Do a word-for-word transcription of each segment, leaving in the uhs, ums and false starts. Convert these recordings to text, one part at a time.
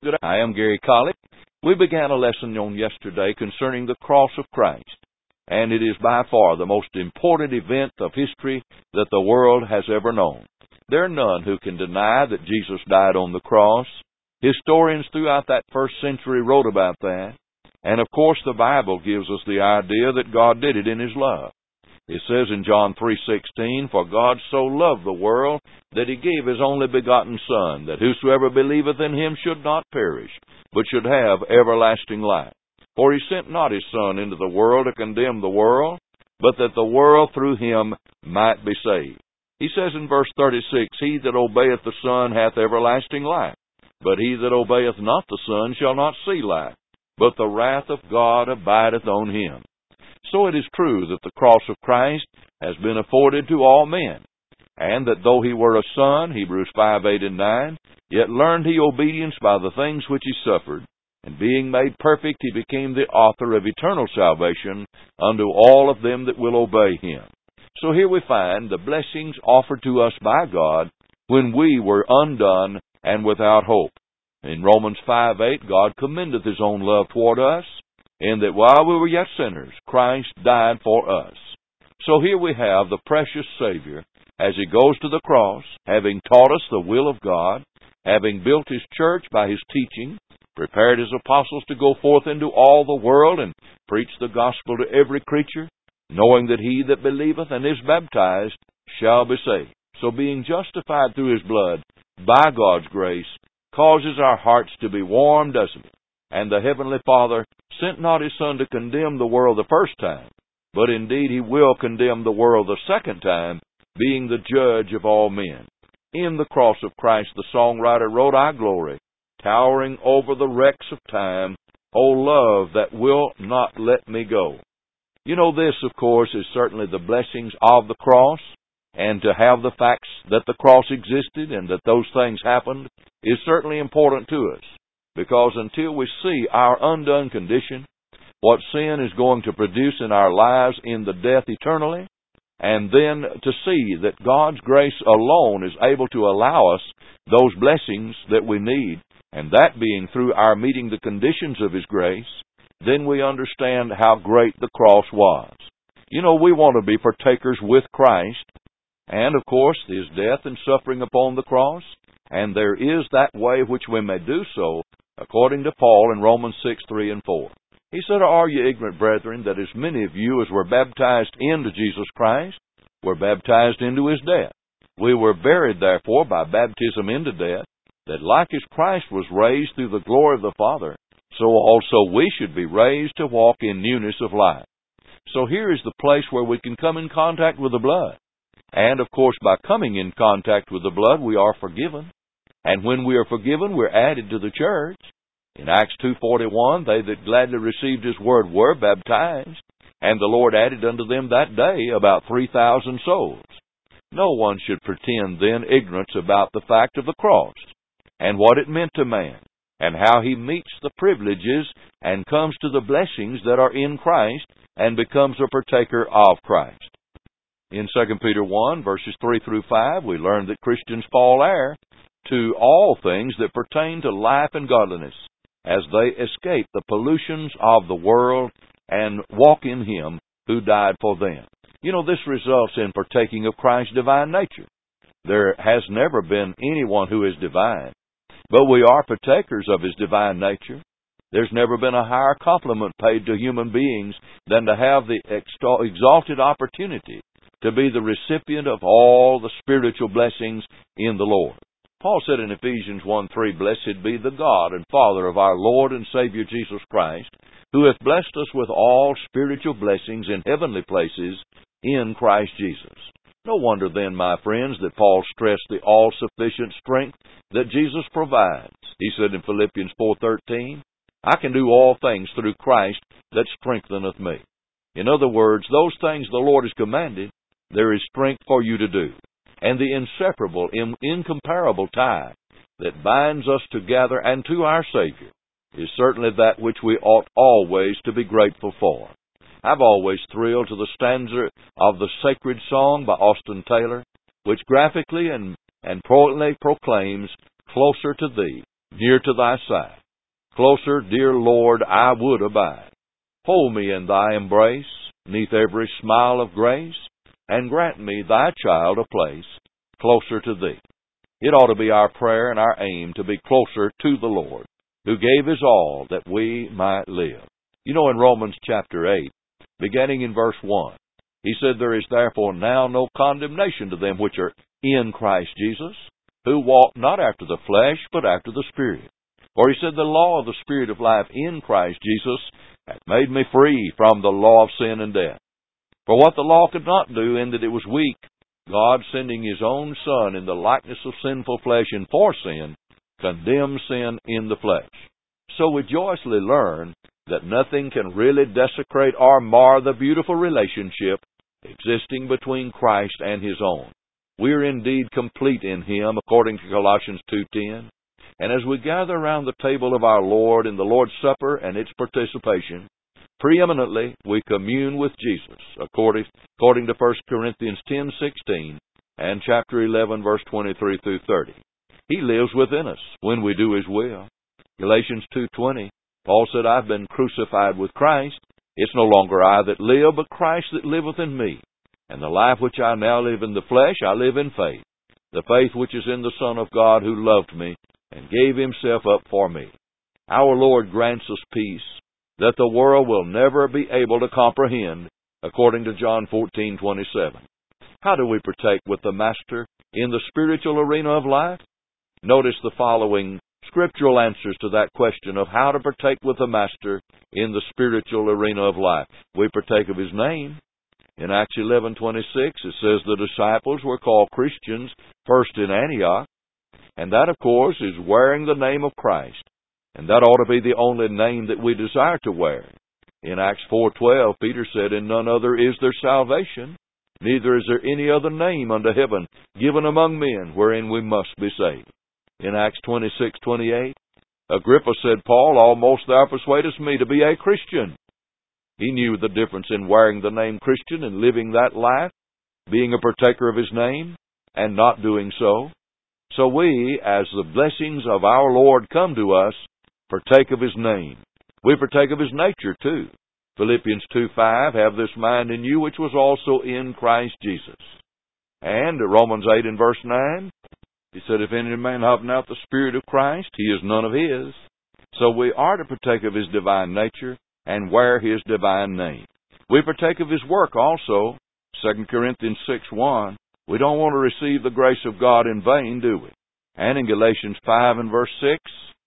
Good. I am Gary Collett. We began a lesson on yesterday concerning the cross of Christ, and it is by far the most important event of history that the world has ever known. There are none who can deny that Jesus died on the cross. Historians throughout that first century wrote about that, and of course the Bible gives us the idea that God did it in His love. It says in John three sixteen, "For God so loved the world that He gave His only begotten Son, that whosoever believeth in Him should not perish, but should have everlasting life. For He sent not His Son into the world to condemn the world, but that the world through Him might be saved." He says in verse thirty-six, "He that obeyeth the Son hath everlasting life, but he that obeyeth not the Son shall not see life, but the wrath of God abideth on him." So it is true that the cross of Christ has been afforded to all men, and that though He were a Son, Hebrews five, eight, and nine, yet learned He obedience by the things which He suffered, and being made perfect, He became the author of eternal salvation unto all of them that will obey Him. So here we find the blessings offered to us by God when we were undone and without hope. In Romans five, eight, God commendeth His own love toward us, in that while we were yet sinners, Christ died for us. So here we have the precious Savior as He goes to the cross, having taught us the will of God, having built His church by His teaching, prepared His apostles to go forth into all the world and preach the gospel to every creature, knowing that he that believeth and is baptized shall be saved. So being justified through His blood by God's grace causes our hearts to be warm, doesn't it? And the Heavenly Father sent not His Son to condemn the world the first time, but indeed He will condemn the world the second time, being the judge of all men. In the cross of Christ, the songwriter wrote, "I glory, towering over the wrecks of time, O love that will not let me go." You know, this, of course, is certainly the blessings of the cross, and to have the facts that the cross existed and that those things happened is certainly important to us. Because until we see our undone condition, what sin is going to produce in our lives in the death eternally, and then to see that God's grace alone is able to allow us those blessings that we need, and that being through our meeting the conditions of His grace, then we understand how great the cross was. You know, we want to be partakers with Christ, and of course His death and suffering upon the cross, and there is that way which we may do so, according to Paul in Romans six, three and four. He said, "Are ye ignorant, brethren, that as many of you as were baptized into Jesus Christ were baptized into His death? We were buried therefore by baptism into death, that like as Christ was raised through the glory of the Father, so also we should be raised to walk in newness of life." So here is the place where we can come in contact with the blood. And of course, by coming in contact with the blood, we are forgiven. And when we are forgiven, we're added to the church. In Acts two forty-one, they that gladly received His word were baptized, and the Lord added unto them that day about three thousand souls. No one should pretend then ignorance about the fact of the cross, and what it meant to man, and how he meets the privileges and comes to the blessings that are in Christ, and becomes a partaker of Christ. In Second Peter one, verses three through five, we learn that Christians fall heir to all things that pertain to life and godliness, as they escape the pollutions of the world and walk in Him who died for them. You know, this results in partaking of Christ's divine nature. There has never been anyone who is divine, but we are partakers of His divine nature. There's never been a higher compliment paid to human beings than to have the exalted opportunity to be the recipient of all the spiritual blessings in the Lord. Paul said in Ephesians one three, "Blessed be the God and Father of our Lord and Savior Jesus Christ, who hath blessed us with all spiritual blessings in heavenly places in Christ Jesus." No wonder then, my friends, that Paul stressed the all-sufficient strength that Jesus provides. He said in Philippians four thirteen, "I can do all things through Christ that strengtheneth me." In other words, those things the Lord has commanded, there is strength for you to do. And the inseparable, incomparable tie that binds us together and to our Savior is certainly that which we ought always to be grateful for. I've always thrilled to the stanza of the Sacred Song by Austin Taylor, which graphically and, and poignantly proclaims, "Closer to Thee, near to Thy side." Closer, dear Lord, I would abide. Hold me in thy embrace, neath every smile of grace, and grant me, thy child, a place closer to thee. It ought to be our prayer and our aim to be closer to the Lord, who gave his all that we might live. You know, in Romans chapter eight, beginning in verse one, he said, There is therefore now no condemnation to them which are in Christ Jesus, who walk not after the flesh, but after the Spirit. For he said, The law of the Spirit of life in Christ Jesus hath made me free from the law of sin and death. For what the law could not do, in that it was weak, God, sending his own Son in the likeness of sinful flesh and for sin, condemned sin in the flesh. So we joyously learn that nothing can really desecrate or mar the beautiful relationship existing between Christ and his own. We are indeed complete in him, according to Colossians two ten. And as we gather around the table of our Lord in the Lord's Supper and its participation, preeminently we commune with Jesus, according, according to First Corinthians ten sixteen and chapter eleven, verse twenty-three through thirty. He lives within us when we do his will. Galatians two twenty, Paul said, I've been crucified with Christ. It's no longer I that live, but Christ that liveth in me. And the life which I now live in the flesh, I live in faith, the faith which is in the Son of God, who loved me and gave himself up for me. Our Lord grants us peace that the world will never be able to comprehend, according to John fourteen twenty-seven. How do we partake with the Master in the spiritual arena of life? Notice the following scriptural answers to that question of how to partake with the Master in the spiritual arena of life. We partake of his name. In Acts eleven twenty-six, it says the disciples were called Christians first in Antioch, and that, of course, is wearing the name of Christ. And that ought to be the only name that we desire to wear. In Acts four twelve, Peter said, In none other is there salvation, neither is there any other name under heaven given among men wherein we must be saved. In Acts twenty-six twenty-eight, Agrippa said, Paul, almost thou persuadest me to be a Christian. He knew the difference in wearing the name Christian and living that life, being a partaker of his name, and not doing so. So we, as the blessings of our Lord come to us, partake of his name. We partake of his nature, too. Philippians two five, have this mind in you, which was also in Christ Jesus. And Romans eight and verse nine, he said, If any man have not the Spirit of Christ, he is none of his. So we are to partake of his divine nature and wear his divine name. We partake of his work also. Second Corinthians six one, we don't want to receive the grace of God in vain, do we? And in Galatians five and verse six,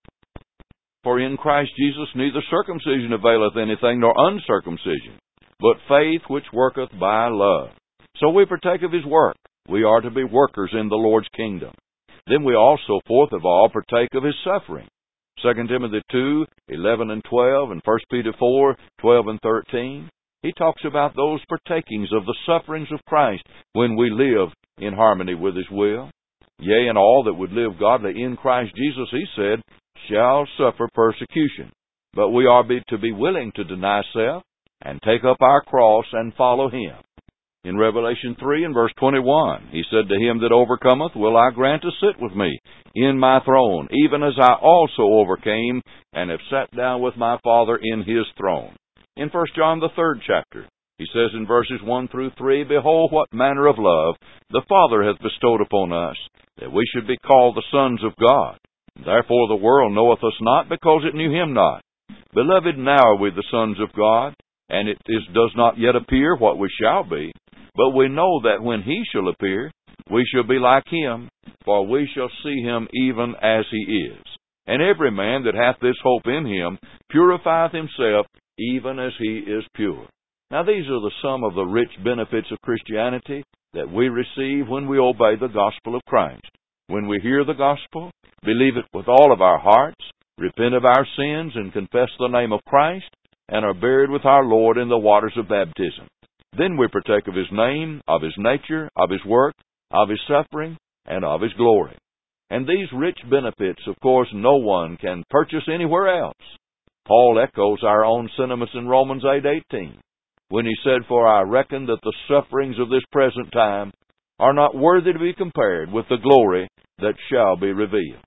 For in Christ Jesus neither circumcision availeth anything nor uncircumcision, but faith which worketh by love. So we partake of his work. We are to be workers in the Lord's kingdom. Then we also, fourth of all, partake of his suffering. Second Timothy two eleven and twelve, and First Peter four twelve and thirteen. He talks about those partakings of the sufferings of Christ when we live in harmony with his will. Yea, and all that would live godly in Christ Jesus, he said, shall suffer persecution. But we are to be willing to deny self and take up our cross and follow him. In Revelation three and verse twenty-one, he said, To him that overcometh will I grant to sit with me in my throne, even as I also overcame and have sat down with my Father in his throne. In First John the third chapter, he says in verses one through three, Behold, what manner of love the Father hath bestowed upon us, that we should be called the sons of God. Therefore the world knoweth us not, because it knew him not. Beloved, now are we the sons of God, and it is, does not yet appear what we shall be. But we know that when he shall appear, we shall be like him, for we shall see him even as he is. And every man that hath this hope in him purifieth himself, even as he is pure. Now these are the some of the rich benefits of Christianity that we receive when we obey the gospel of Christ. When we hear the gospel, believe it with all of our hearts, repent of our sins, and confess the name of Christ, and are buried with our Lord in the waters of baptism. Then we partake of his name, of his nature, of his work, of his suffering, and of his glory. And these rich benefits, of course, no one can purchase anywhere else. Paul echoes our own sentiments in Romans eight eighteen, when he said, For I reckon that the sufferings of this present time are not worthy to be compared with the glory that shall be revealed.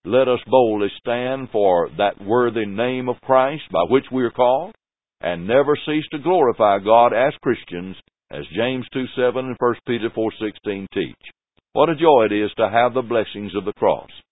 let us boldly stand for that worthy name of Christ by which we are called, and never cease to glorify God as Christians, as James two seven and First Peter four sixteen teach. What a joy it is to have the blessings of the cross.